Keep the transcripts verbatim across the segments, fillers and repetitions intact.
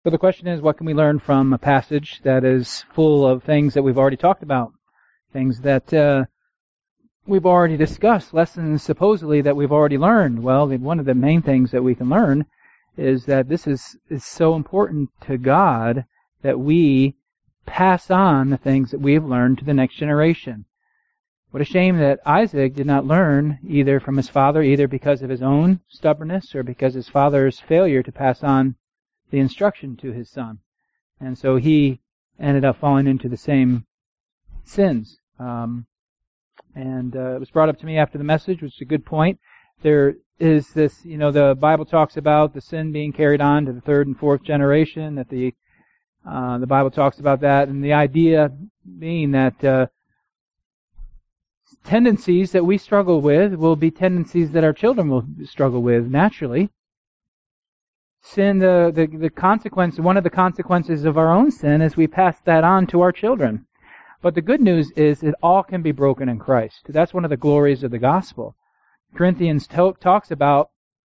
So the question is, what can we learn from a passage that is full of things that we've already talked about? Things that uh, we've already discussed, lessons supposedly that we've already learned. Well, one of the main things that we can learn is that this is, is so important to God that we pass on the things that we have learned to the next generation. What a shame that Isaac did not learn either from his father, either because of his own stubbornness or because his father's failure to pass on the instruction to his son. And so he ended up falling into the same sins. Um, and uh, it was brought up to me after the message, which is a good point. There is this, you know, the Bible talks about the sin being carried on to the third and fourth generation, that the uh, the Bible talks about that, and the idea being that uh, tendencies that we struggle with will be tendencies that our children will struggle with naturally. Sin, the, the, the consequence, one of the consequences of our own sin is we pass that on to our children. But the good news is it all can be broken in Christ. That's one of the glories of the gospel. Corinthians to- talks about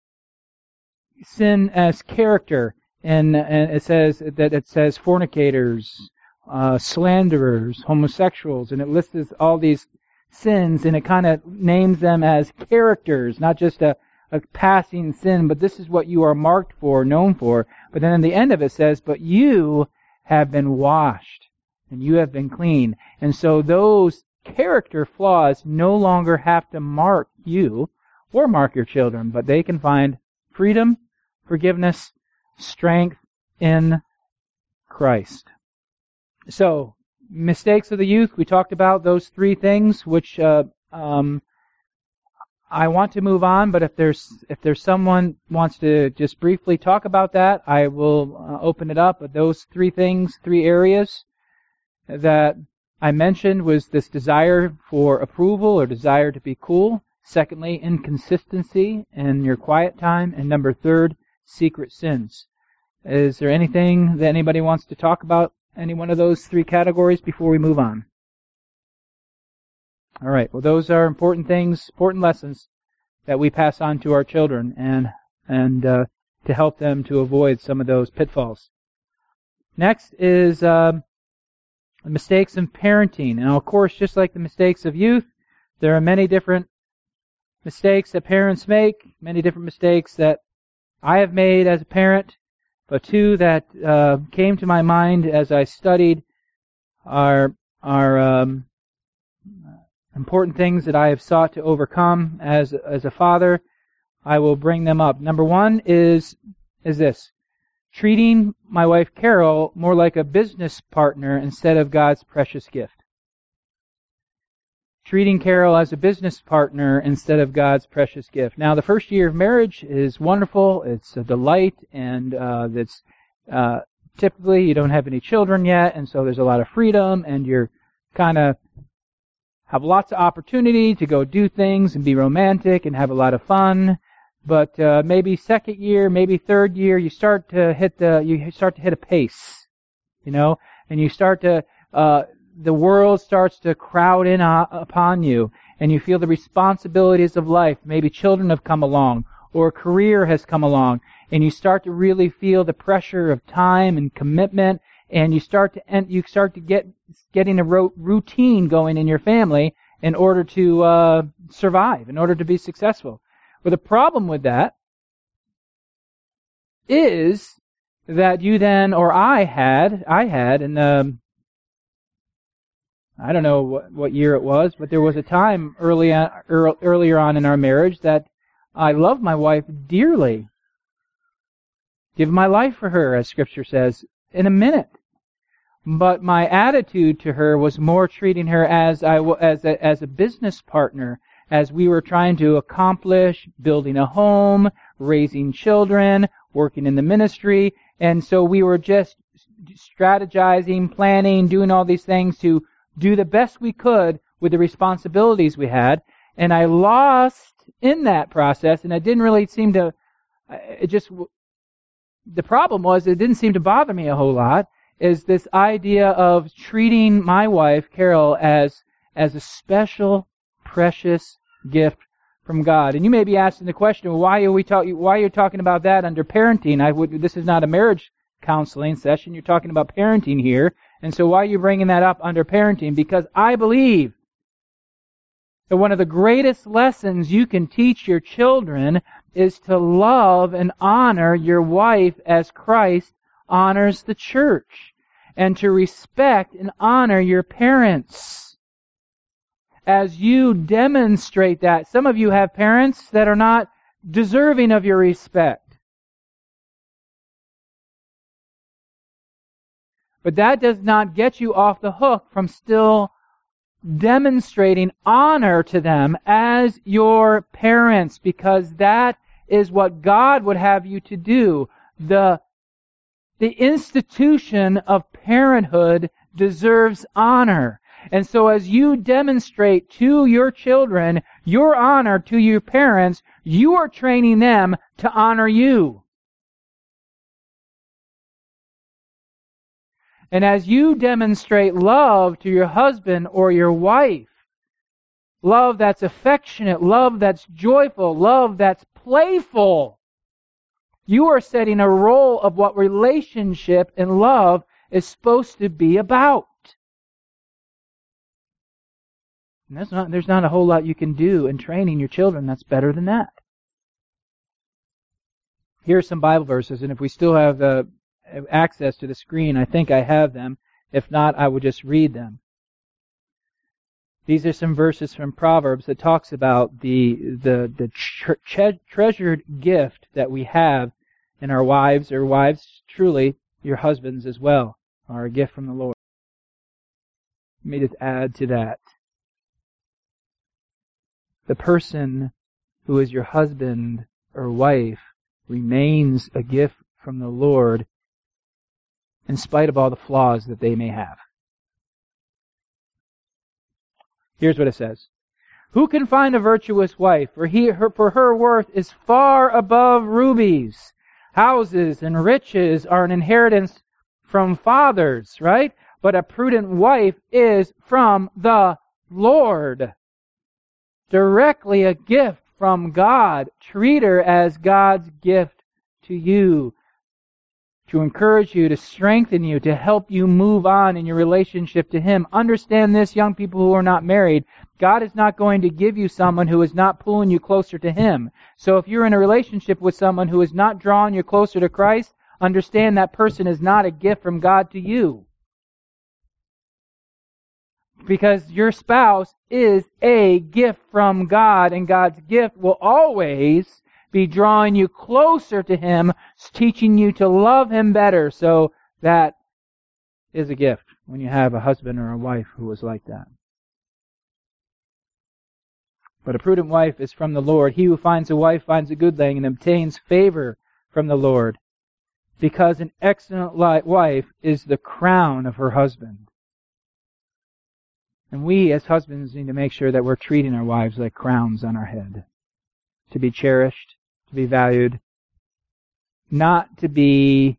sin as character, and, and it says that it says fornicators, uh, slanderers, homosexuals, and it lists all these sins, and it kind of names them as characters, not just a a passing sin, but this is what you are marked for, known for. But then in the end of it says, but you have been washed, and you have been clean. And so those character flaws no longer have to mark you or mark your children, but they can find freedom, forgiveness, strength in Christ. So, mistakes of the youth, we talked about those three things, which uh, um, I want to move on, but if there's if there's someone wants to just briefly talk about that, I will uh, open it up. But those three things, three areas that I mentioned was this desire for approval or desire to be cool. Secondly, inconsistency in your quiet time. And number third, secret sins. Is there anything that anybody wants to talk about, any one of those three categories before we move on? All right. Well, those are important things, important lessons that we pass on to our children, and and uh, to help them to avoid some of those pitfalls. Next is uh, mistakes in parenting, and of course, just like the mistakes of youth, there are many different mistakes that parents make, many different mistakes that I have made as a parent. But two that uh, came to my mind as I studied are are um, important things that I have sought to overcome as as a father. I will bring them up. Number one is is this: treating my wife Carol more like a business partner instead of God's precious gift. Treating Carol as a business partner instead of God's precious gift. Now, the first year of marriage is wonderful. It's a delight, and uh, it's uh, typically you don't have any children yet, and so there's a lot of freedom, and you're kind of have lots of opportunity to go do things and be romantic and have a lot of fun. But uh, maybe second year, maybe third year, you start to hit the you start to hit a pace, you know, and you start to uh, the world starts to crowd in uh, upon you, and you feel the responsibilities of life. Maybe children have come along, or a career has come along, and you start to really feel the pressure of time and commitment. And you start to end, you start to get getting a ro- routine going in your family in order to uh, survive, in order to be successful. Well, the problem with that is that you then, or I had, I had, and um, I don't know what, what year it was, but there was a time early on, earl, earlier on in our marriage that I loved my wife dearly, give my life for her, as Scripture says, in a minute. But my attitude to her was more treating her as I as a, as a business partner, as we were trying to accomplish building a home, raising children, working in the ministry, and so we were just strategizing, planning, doing all these things to do the best we could with the responsibilities we had. And I lost in that process, and it didn't really seem to. It just the problem was it didn't seem to bother me a whole lot. Is this idea of treating my wife, Carol, as as a special, precious gift from God. And you may be asking the question, well, why are we talking? Why are you talking about that under parenting? I would. This is not a marriage counseling session. You're talking about parenting here. And so why are you bringing that up under parenting? Because I believe that one of the greatest lessons you can teach your children is to love and honor your wife as Christ honors the church, and to respect and honor your parents. As you demonstrate that, some of you have parents that are not deserving of your respect. But that does not get you off the hook from still demonstrating honor to them as your parents, because that is what God would have you to do. The, the institution of parenthood deserves honor. And so as you demonstrate to your children your honor to your parents, you are training them to honor you. And as you demonstrate love to your husband or your wife, love that's affectionate, love that's joyful, love that's playful, you are setting a role of what relationship and love is supposed to be about. And that's not, there's not a whole lot you can do in training your children that's better than that. Here are some Bible verses, and if we still have uh, access to the screen, I think I have them. If not, I will just read them. These are some verses from Proverbs that talks about the the the tre- treasured gift that we have in our wives, or wives, truly, your husbands as well, are a gift from the Lord. Let me just add to that. The person who is your husband or wife remains a gift from the Lord in spite of all the flaws that they may have. Here's what it says. Who can find a virtuous wife? For, he, her, for her worth is far above rubies. Houses and riches are an inheritance from fathers, right? But a prudent wife is from the Lord. Directly a gift from God. Treat her as God's gift to you, to encourage you, to strengthen you, to help you move on in your relationship to Him. Understand this, young people who are not married. God is not going to give you someone who is not pulling you closer to Him. So if you're in a relationship with someone who is not drawing you closer to Christ, understand that person is not a gift from God to you. Because your spouse is a gift from God, and God's gift will always be drawing you closer to Him, teaching you to love Him better. So that is a gift when you have a husband or a wife who is like that. But a prudent wife is from the Lord. He who finds a wife finds a good thing and obtains favor from the Lord, because an excellent wife is the crown of her husband. And we as husbands need to make sure that we're treating our wives like crowns on our head, to be cherished, to be valued, not to be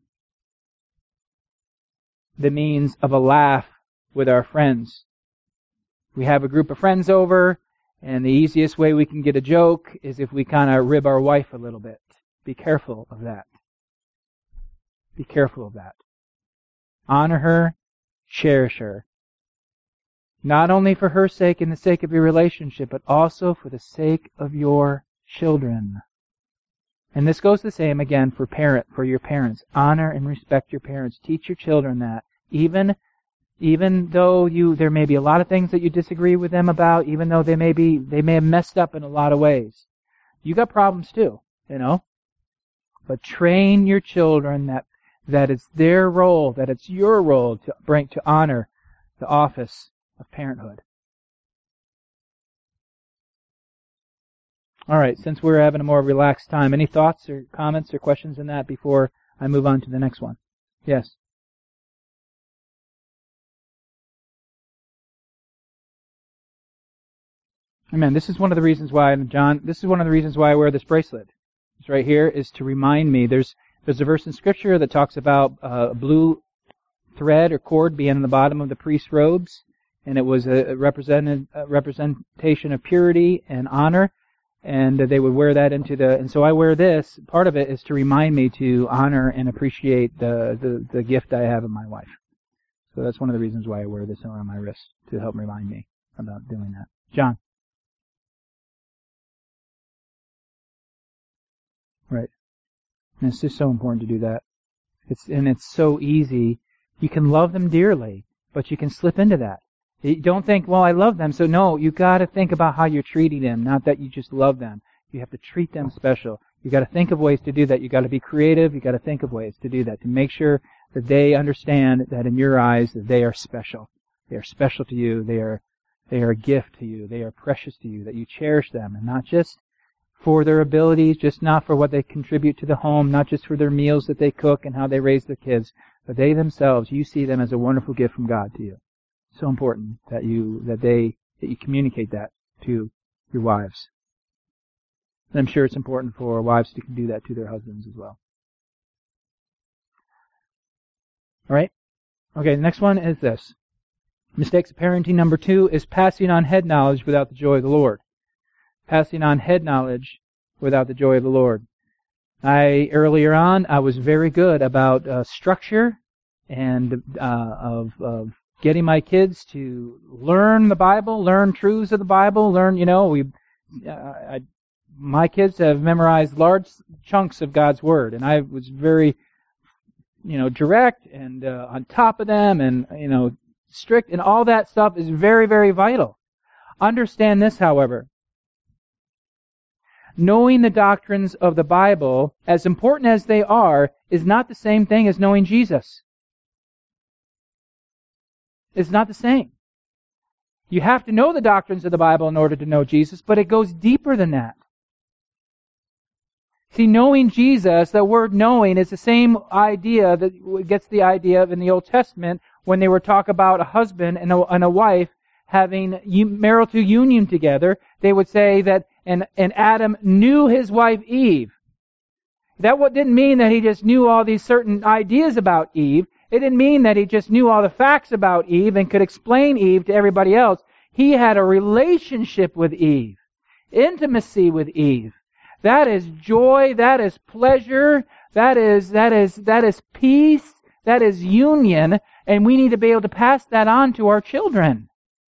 the means of a laugh with our friends. We have a group of friends over, and the easiest way we can get a joke is if we kind of rib our wife a little bit. Be careful of that. Be careful of that. Honor her, cherish her. Not only for her sake and the sake of your relationship, but also for the sake of your children. And this goes the same again for parent, for your parents. Honor and respect your parents. Teach your children that. Even, even though you, there may be a lot of things that you disagree with them about, even though they may be, they may have messed up in a lot of ways. You got problems too, you know. But train your children that, that it's their role, that it's your role to bring, to honor the office of parenthood. All right, since we're having a more relaxed time, any thoughts or comments or questions on that before I move on to the next one? Yes. Amen. This is one of the reasons why, John, this is one of the reasons why I wear this bracelet. It's right here, is to remind me. There's there's a verse in Scripture that talks about uh, a blue thread or cord being on the bottom of the priest's robes, and it was a represented a representation of purity and honor. And they would wear that into the, and so I wear this. Part of it is to remind me to honor and appreciate the, the, the gift I have in my wife. So that's one of the reasons why I wear this around my wrist, to help remind me about doing that. John? Right. And it's just so important to do that. It's, and it's so easy. You can love them dearly, but you can slip into that. You don't think, well, I love them. So no, you got to think about how you're treating them, not that you just love them. You have to treat them special. You got to think of ways to do that. You got to be creative. You got to think of ways to do that, to make sure that they understand that in your eyes that they are special. They are special to you. They are they are a gift to you. They are precious to you. That you cherish them, and not just for their abilities, just not for what they contribute to the home, not just for their meals that they cook and how they raise their kids, but they themselves, you see them as a wonderful gift from God to you. So important that you that they that you communicate that to your wives. And I'm sure it's important for wives to do that to their husbands as well. All right? Okay, the next one is this. Mistakes of parenting number two is passing on head knowledge without the joy of the Lord. Passing on head knowledge without the joy of the Lord. I, earlier on, I was very good about uh, structure and uh, of, of getting my kids to learn the Bible, learn truths of the Bible, learn, you know, we, uh, I, my kids have memorized large chunks of God's Word, and I was very, you know, direct and uh, on top of them, and, you know, strict, and all that stuff is very, very vital. Understand this, however. Knowing the doctrines of the Bible, as important as they are, is not the same thing as knowing Jesus. It's not the same. You have to know the doctrines of the Bible in order to know Jesus, but it goes deeper than that. See, knowing Jesus, the word knowing, is the same idea that gets the idea of in the Old Testament when they were talking about a husband and a, and a wife having marital union together. They would say that, and, and Adam knew his wife Eve. That what didn't mean that he just knew all these certain ideas about Eve. It didn't mean that he just knew all the facts about Eve and could explain Eve to everybody else. He had a relationship with Eve, intimacy with Eve. That is joy, that is pleasure, that is that is that is peace, that is union, and we need to be able to pass that on to our children.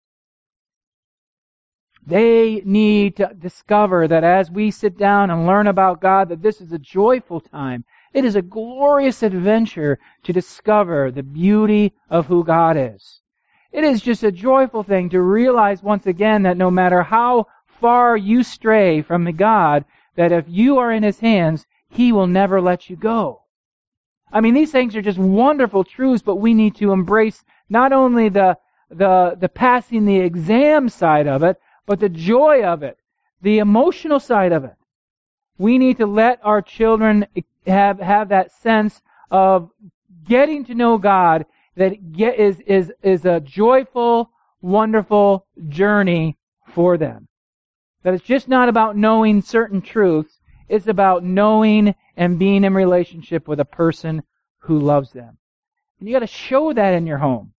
They need to discover that as we sit down and learn about God, that this is a joyful time. It is a glorious adventure to discover the beauty of who God is. It is just a joyful thing to realize once again that no matter how far you stray from the God, that if you are in His hands, He will never let you go. I mean, these things are just wonderful truths, but we need to embrace not only the the the passing the exam side of it, but the joy of it, the emotional side of it. We need to let our children have have that sense of getting to know God that get, is is is a joyful, wonderful journey for them. That it's just not about knowing certain truths. It's about knowing and being in relationship with a person who loves them. And you got to show that in your home.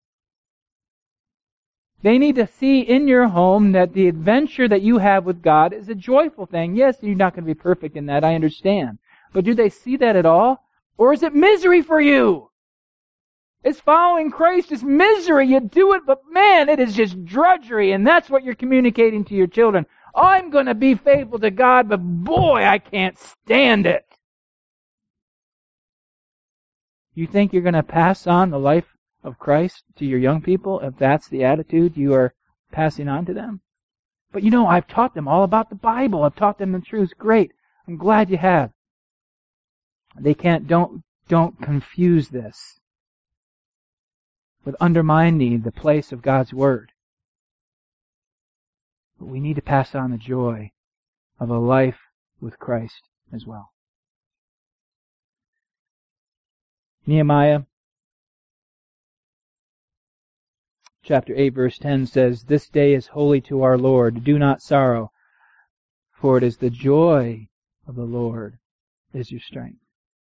They need to see in your home that the adventure that you have with God is a joyful thing. Yes, you're not going to be perfect in that, I understand. But do they see that at all? Or is it misery for you? Is following Christ is misery. You do it, but man, it is just drudgery. And that's what you're communicating to your children. I'm going to be faithful to God, but boy, I can't stand it. You think you're going to pass on the life of Christ to your young people if that's the attitude you are passing on to them? But you know, I've taught them all about the Bible. I've taught them the truths. Great. I'm glad you have. They can't, don't, don't confuse this with undermining the place of God's Word. But we need to pass on the joy of a life with Christ as well. Nehemiah chapter eight verse ten says, "This day is holy to our Lord. Do not sorrow, for it is the joy of the Lord is your strength."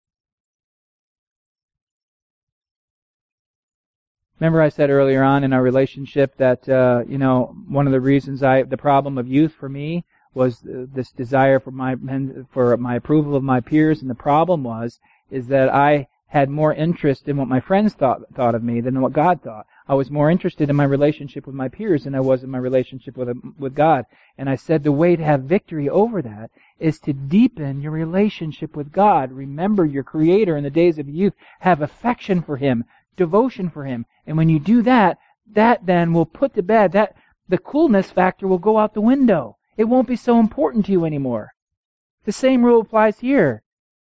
Remember I said earlier on in our relationship that, uh, you know, one of the reasons I, the problem of youth for me was this desire for my for my approval of my peers, and the problem was is that I had more interest in what my friends thought thought of me than what God thought. I was more interested in my relationship with my peers than I was in my relationship with with God. And I said the way to have victory over that is to deepen your relationship with God. Remember your Creator in the days of youth. Have affection for Him, devotion for Him. And when you do that, that then will put to bed, that the coolness factor will go out the window. It won't be so important to you anymore. The same rule applies here.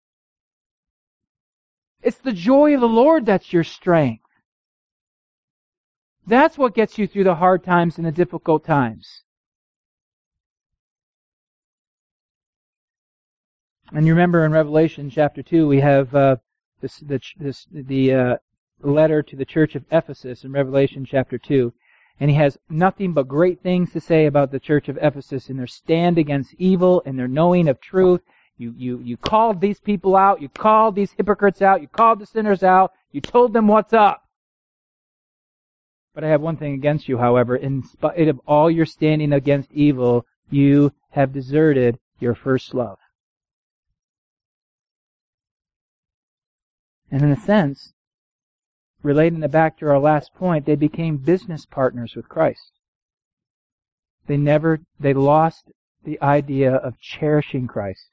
It's the joy of the Lord that's your strength. That's what gets you through the hard times and the difficult times. And you remember in Revelation chapter two, we have uh, this, the, this, the uh, letter to the church of Ephesus in Revelation chapter two. And he has nothing but great things to say about the church of Ephesus and their stand against evil and their knowing of truth. You, you, you called these people out. You called these hypocrites out. You called the sinners out. You told them what's up. But I have one thing against you, however. In spite of all your standing against evil, you have deserted your first love. And in a sense, relating it back to our last point, they became business partners with Christ. They never, they lost the idea of cherishing Christ.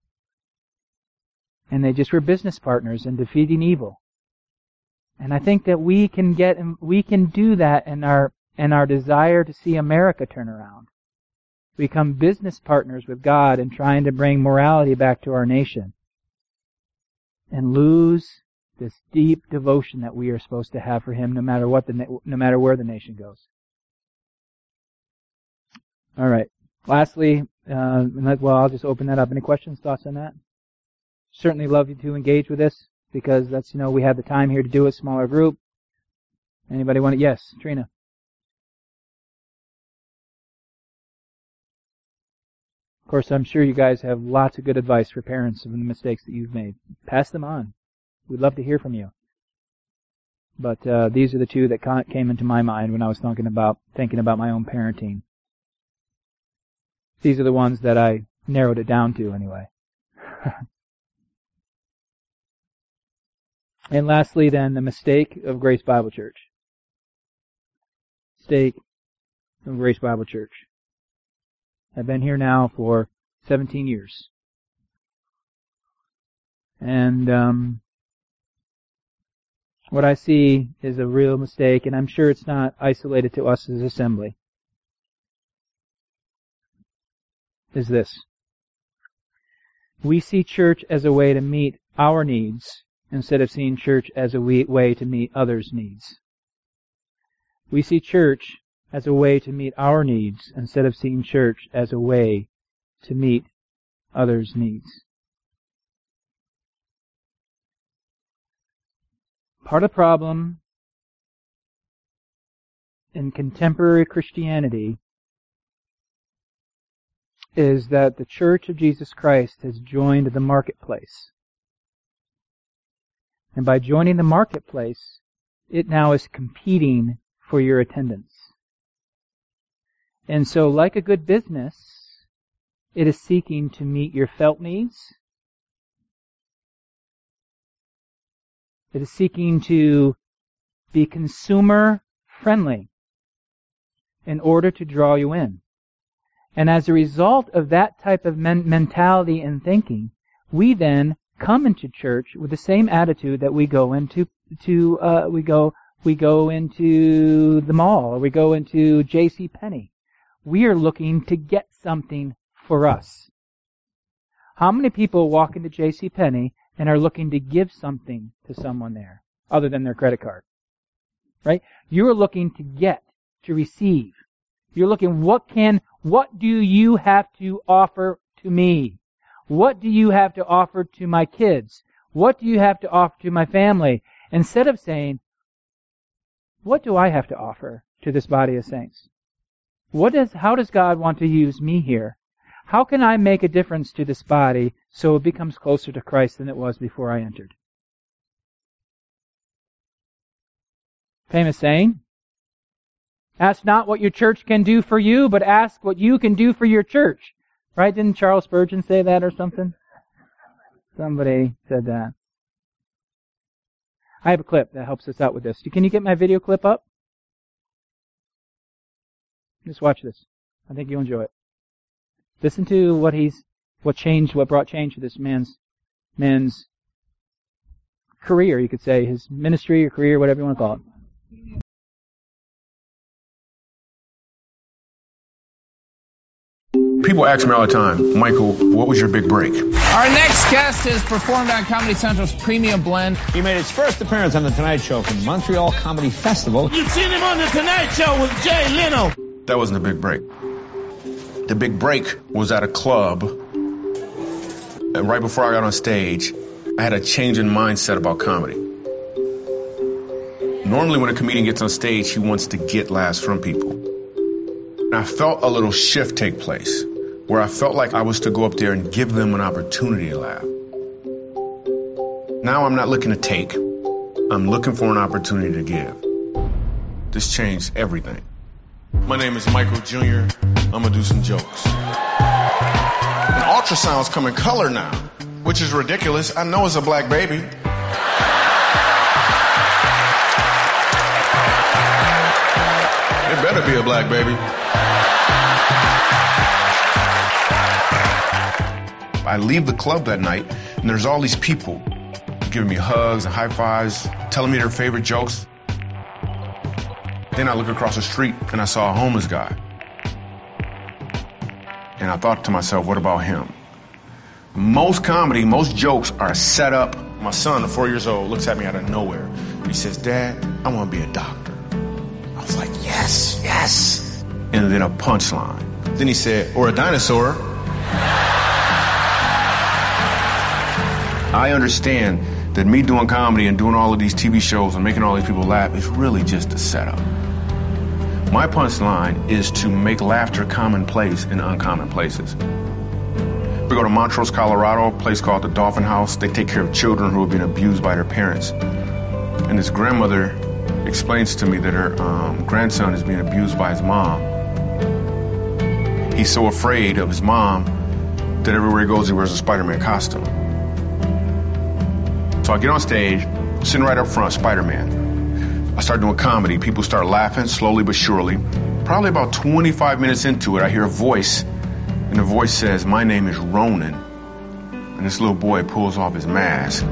And they just were business partners in defeating evil. And I think that we can get, we can do that in our, in our desire to see America turn around. Become business partners with God in trying to bring morality back to our nation. And lose this deep devotion that we are supposed to have for Him, no matter what the, no matter where the nation goes. All right. Lastly, uh, well, I'll just open that up. Any questions, thoughts on that? Certainly love you to engage with this because that's, you know, we have the time here to do a smaller group. Anybody want to? Yes, Trina. Of course, I'm sure you guys have lots of good advice for parents of the mistakes that you've made. Pass them on. We'd love to hear from you. But uh, these are the two that came into my mind when I was thinking about thinking about my own parenting. These are the ones that I narrowed it down to anyway. And lastly, then, the mistake of Grace Bible Church. Mistake of Grace Bible Church. I've been here now for seventeen years. And um, what I see is a real mistake, and I'm sure it's not isolated to us as Assembly, is this. We see church as a way to meet our needs instead of seeing church as a way to meet others' needs. We see church as a way to meet our needs instead of seeing church as a way to meet others' needs. Part of the problem in contemporary Christianity is that the Church of Jesus Christ has joined the marketplace. And by joining the marketplace, it now is competing for your attendance. And so, like a good business, it is seeking to meet your felt needs. It is seeking to be consumer friendly in order to draw you in. And as a result of that type of men- mentality and thinking, we then come into church with the same attitude that we go into to uh, we go we go into the mall or we go into J C Penney. We are looking to get something for us. How many people walk into J C Penney and are looking to give something to someone there other than their credit card? Right? You're looking to get, to receive. You're looking, what can, what do you have to offer to me? What do you have to offer to my kids? What do you have to offer to my family? Instead of saying, what do I have to offer to this body of saints? What is, how does God want to use me here? How can I make a difference to this body so it becomes closer to Christ than it was before I entered? Famous saying, ask not what your church can do for you, but ask what you can do for your church. Right? Didn't Charles Spurgeon say that or something? Somebody said that. I have a clip that helps us out with this. Can you get my video clip up? Just watch this. I think you'll enjoy it. Listen to what he's, what changed, what brought change to this man's, man's career, you could say, his ministry or career, whatever you want to call it. People ask me all the time, Michael, what was your big break? Our next guest has performed on Comedy Central's Premium Blend. He made his first appearance on The Tonight Show from Montreal Comedy Festival. You've seen him on The Tonight Show with Jay Leno. That wasn't a big break. The big break was at a club. And right before I got on stage, I had a change in mindset about comedy. Normally when a comedian gets on stage, he wants to get laughs from people. And I felt a little shift take place, where I felt like I was to go up there and give them an opportunity to laugh. Now I'm not looking to take, I'm looking for an opportunity to give. This changed everything. My name is Michael Junior I'm gonna do some jokes. And ultrasounds come in color now, which is ridiculous. I know it's a black baby. It better be a black baby. I leave the club that night, and there's all these people giving me hugs and high fives, telling me their favorite jokes. Then I look across the street, and I saw a homeless guy. And I thought to myself, what about him? Most comedy, most jokes are set up. My son, at four years old, looks at me out of nowhere. He says, Dad, I want to be a doctor. I was like, yes, yes. And then a punchline. Then he said, or a dinosaur. I understand that me doing comedy and doing all of these T V shows and making all these people laugh is really just a setup. My punchline is to make laughter commonplace in uncommon places. We go to Montrose, Colorado, a place called the Dolphin House. They take care of children who have been abused by their parents. And this grandmother explains to me that her um, grandson is being abused by his mom. He's so afraid of his mom that everywhere he goes he wears a Spider-Man costume. So I get on stage, sitting right up front, Spider-Man. I start doing comedy. People start laughing, slowly but surely. Probably about twenty-five minutes into it, I hear a voice, and the voice says, my name is Ronan. And this little boy pulls off his mask.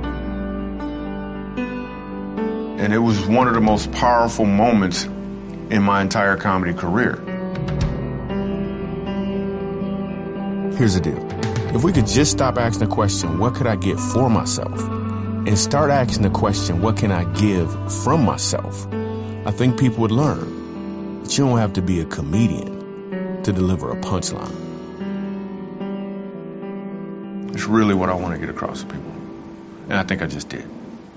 And it was one of the most powerful moments in my entire comedy career. Here's the deal. If we could just stop asking the question, what could I get for myself? And start asking the question, what can I give from myself? I think people would learn that you don't have to be a comedian to deliver a punchline. It's really what I want to get across to people. And I think I just did.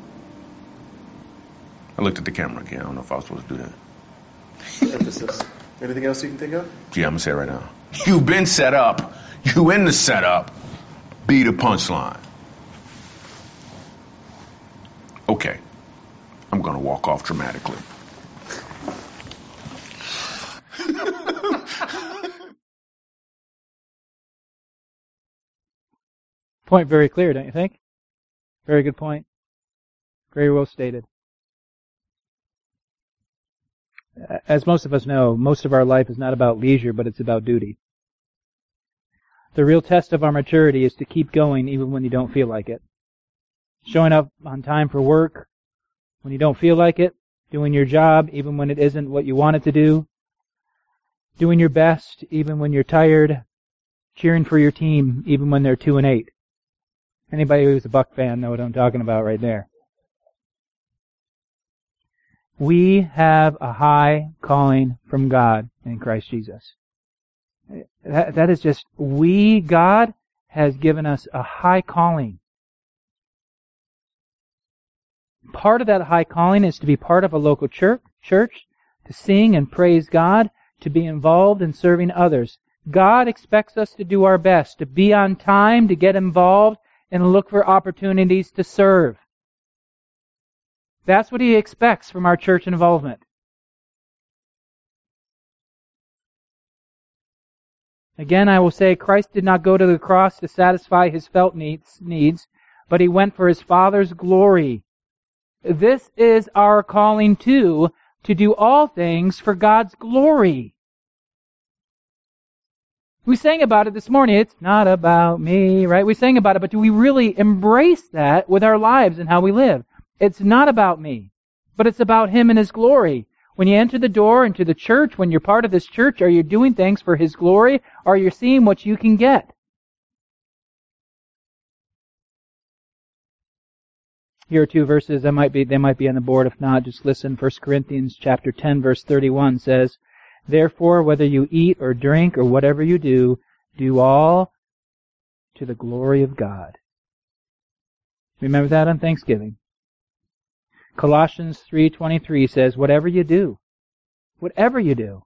I looked at the camera again. I don't know if I was supposed to do that. Emphasis. Anything else you can think of? Yeah, I'm going to say it right now. You've been set up. You in the setup. Be the punchline. Okay. I'm going to walk off dramatically. Point very clear, don't you think? Very good point. Very well stated. As most of us know, most of our life is not about leisure, but it's about duty. The real test of our maturity is to keep going even when you don't feel like it. Showing up on time for work when you don't feel like it. Doing your job even when it isn't what you want it to do. Doing your best even when you're tired. Cheering for your team even when they're two and eight. Anybody who's a Buck fan know what I'm talking about right there. We have a high calling from God in Christ Jesus. That, that is just, we, God, has given us a high calling. Part of that high calling is to be part of a local church, church, to sing and praise God, to be involved in serving others. God expects us to do our best, to be on time, to get involved, and look for opportunities to serve. That's what He expects from our church involvement. Again, I will say, Christ did not go to the cross to satisfy his felt needs, needs, but he went for his Father's glory. This is our calling too, to do all things for God's glory. We sang about it this morning. It's not about me, right? We sang about it, but do we really embrace that with our lives and how we live? It's not about me, but it's about him and his glory. When you enter the door into the church, when you're part of this church, are you doing things for his glory, or are you seeing what you can get? Here are two verses that might be they might be on the board. If not, just listen. First Corinthians chapter ten, verse thirty-one says, "Therefore, whether you eat or drink or whatever you do, do all to the glory of God." Remember that on Thanksgiving. Colossians three twenty-three says, "Whatever you do, whatever you do,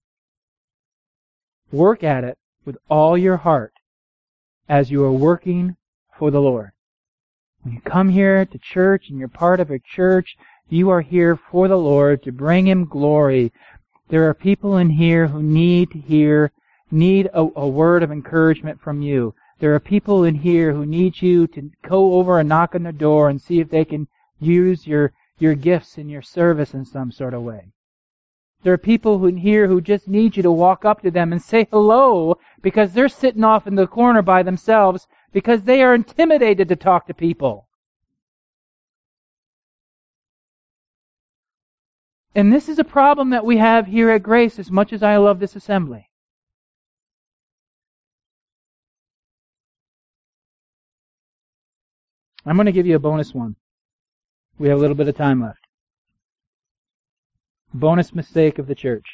work at it with all your heart as you are working for the Lord." When you come here to church and you're part of a church, you are here for the Lord to bring him glory. There are people in here who need to hear, need a, a word of encouragement from you. There are people in here who need you to go over and knock on their door and see if they can use your, your gifts in your service in some sort of way. There are people who in here who just need you to walk up to them and say hello because they're sitting off in the corner by themselves because they are intimidated to talk to people. And this is a problem that we have here at Grace as much as I love this assembly. I'm going to give you a bonus one. We have a little bit of time left. Bonus mistake of the church.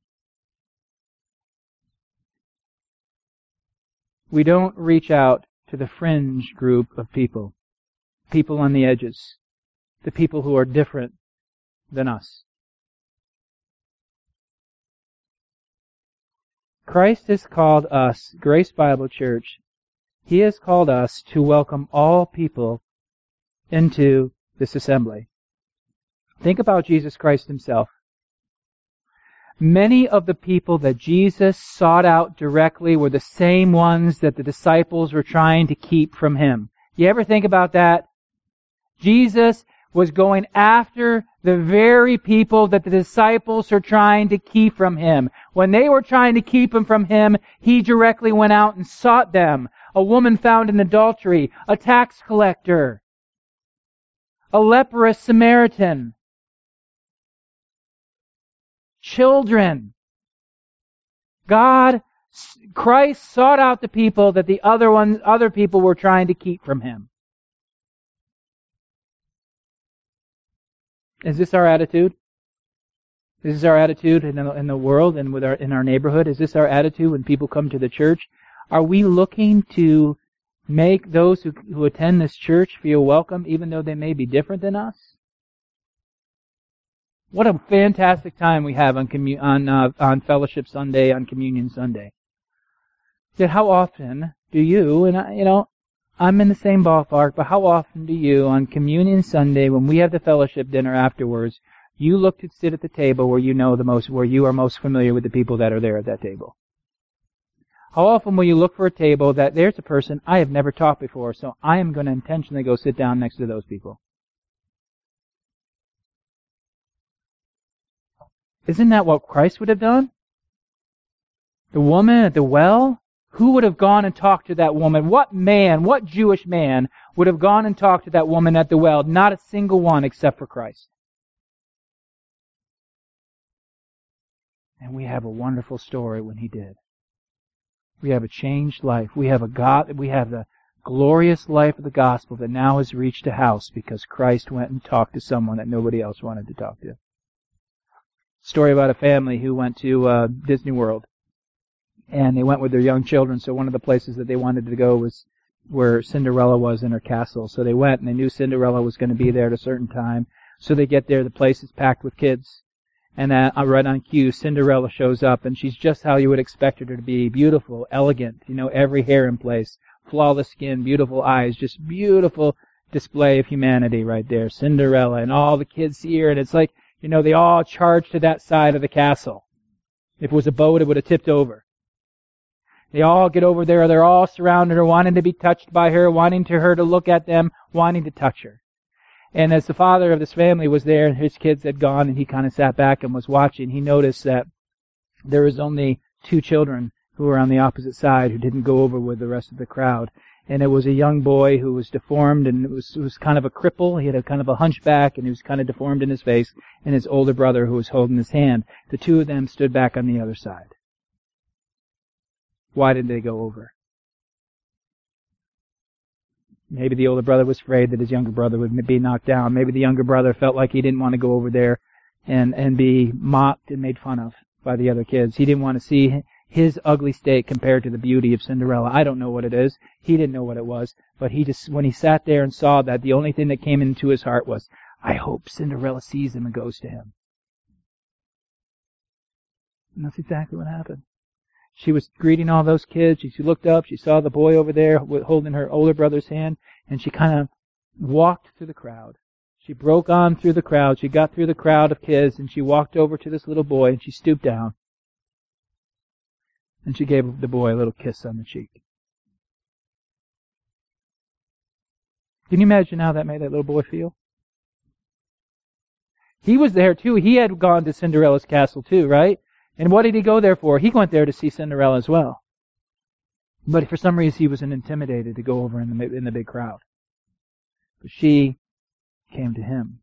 We don't reach out to the fringe group of people. People on the edges. The people who are different than us. Christ has called us, Grace Bible Church, He has called us to welcome all people into this assembly. Think about Jesus Christ himself. Many of the people that Jesus sought out directly were the same ones that the disciples were trying to keep from him. You ever think about that? Jesus was going after the very people that the disciples are trying to keep from him. When they were trying to keep him from him, he directly went out and sought them. A woman found in adultery, a tax collector, a leprous Samaritan, children. God, Christ sought out the people that the other ones, other people were trying to keep from him. Is this our attitude? Is this our attitude in the, in the world and with our, in our neighborhood? Is this our attitude when people come to the church? Are we looking to make those who, who attend this church feel welcome even though they may be different than us? What a fantastic time we have on commu- on uh, on Fellowship Sunday, on Communion Sunday. Yet how often do you, and I, you know, I'm in the same ballpark, but how often do you, on Communion Sunday, when we have the fellowship dinner afterwards, you look to sit at the table where you know the most, where you are most familiar with the people that are there at that table? How often will you look for a table that there's a person I have never taught before, so I am going to intentionally go sit down next to those people? Isn't that what Christ would have done? The woman at the well? Who would have gone and talked to that woman? What man, what Jewish man would have gone and talked to that woman at the well? Not a single one except for Christ. And we have a wonderful story when he did. We have a changed life. We have a God, we have the glorious life of the gospel that now has reached a house because Christ went and talked to someone that nobody else wanted to talk to. Story about a family who went to uh, Disney World. And they went with their young children, so one of the places that they wanted to go was where Cinderella was in her castle. So they went, and they knew Cinderella was going to be there at a certain time. So they get there, the place is packed with kids. And uh, right on cue, Cinderella shows up, and she's just how you would expect her to be. Beautiful, elegant, you know, every hair in place, flawless skin, beautiful eyes, just beautiful display of humanity right there. Cinderella, and all the kids see her, and it's like, you know, they all charge to that side of the castle. If it was a boat, it would have tipped over. They all get over there. They're all surrounded her, wanting to be touched by her, wanting to her to look at them, wanting to touch her. And as the father of this family was there and his kids had gone and he kind of sat back and was watching, he noticed that there was only two children who were on the opposite side who didn't go over with the rest of the crowd. And it was a young boy who was deformed and it was, it was kind of a cripple. He had a kind of a hunchback and he was kind of deformed in his face, and his older brother who was holding his hand. The two of them stood back on the other side. Why did they go over? Maybe the older brother was afraid that his younger brother would be knocked down. Maybe the younger brother felt like he didn't want to go over there and, and be mocked and made fun of by the other kids. He didn't want to see his ugly state compared to the beauty of Cinderella. I don't know what it is. He didn't know what it was. But he just, when he sat there and saw that, the only thing that came into his heart was, I hope Cinderella sees him and goes to him. And that's exactly what happened. She was greeting all those kids. She looked up. She saw the boy over there holding her older brother's hand. And she kind of walked through the crowd. She broke on through the crowd. She got through the crowd of kids. And she walked over to this little boy. And she stooped down. And she gave the boy a little kiss on the cheek. Can you imagine how that made that little boy feel? He was there too. He had gone to Cinderella's castle too, right? And what did he go there for? He went there to see Cinderella as well. But for some reason he was intimidated to go over in the, in the big crowd. But she came to him.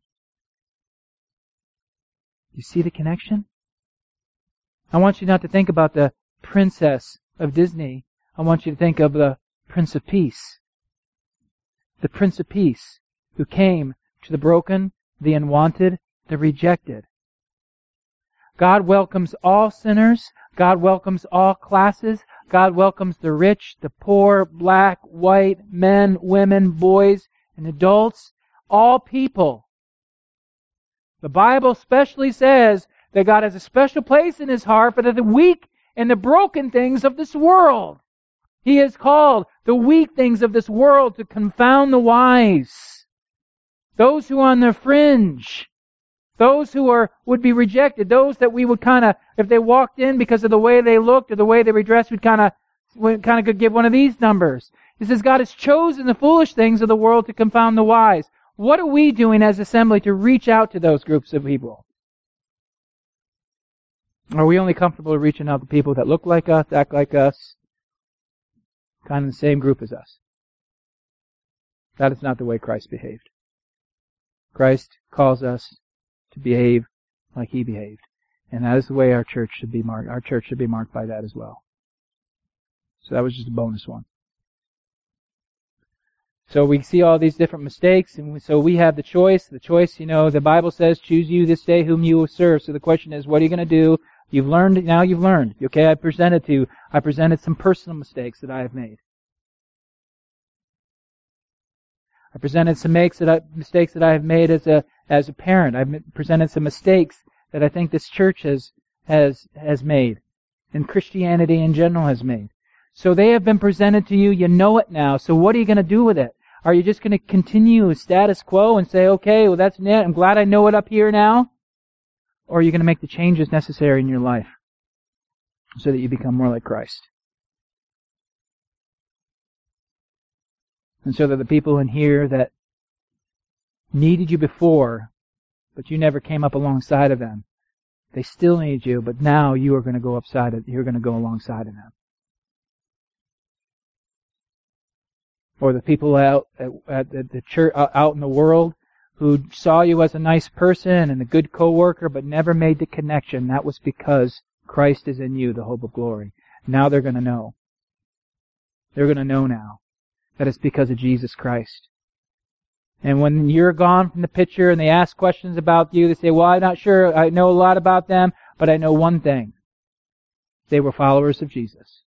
You see the connection? I want you not to think about the princess of Disney. I want you to think of the Prince of Peace. The Prince of Peace who came to the broken, the unwanted, the rejected. God welcomes all sinners. God welcomes all classes. God welcomes the rich, the poor, black, white, men, women, boys, and adults. All people. The Bible specially says that God has a special place in His heart for the weak and the broken things of this world. He has called the weak things of this world to confound the wise. Those who are on the fringe. Those who are would be rejected. Those that we would kind of, if they walked in because of the way they looked or the way they were dressed, we'd kind of we kind of could give one of these numbers. It says God has chosen the foolish things of the world to confound the wise. What are we doing as assembly to reach out to those groups of people? Are we only comfortable reaching out to people that look like us, act like us, kind of the same group as us? That is not the way Christ behaved. Christ calls us to behave like He behaved. And that is the way our church should be marked. Our church should be marked by that as well. So that was just a bonus one. So we see all these different mistakes, and so we have the choice. The choice, you know, the Bible says, choose you this day whom you will serve. So the question is, what are you going to do? You've learned, now you've learned. Okay, I presented to you, I presented some personal mistakes that I have made. I presented some makes that I, mistakes that I have made as a as a parent. I've presented some mistakes that I think this church has has has made, and Christianity in general has made. So they have been presented to you. You know it now. So what are you going to do with it? Are you just going to continue status quo and say, okay, well that's it. I'm glad I know it up here now? Or are you going to make the changes necessary in your life so that you become more like Christ? And so that the people in here that needed you before, but you never came up alongside of them, they still need you, but now you are going to go upside of, you're going to go alongside of them. Or the people out at, at the church, out in the world, who saw you as a nice person and a good co-worker, but never made the connection. That was because Christ is in you, the hope of glory. Now they're going to know. They're going to know now that it's because of Jesus Christ. And when you're gone from the picture and they ask questions about you, they say, well, I'm not sure. I know a lot about them, but I know one thing. They were followers of Jesus.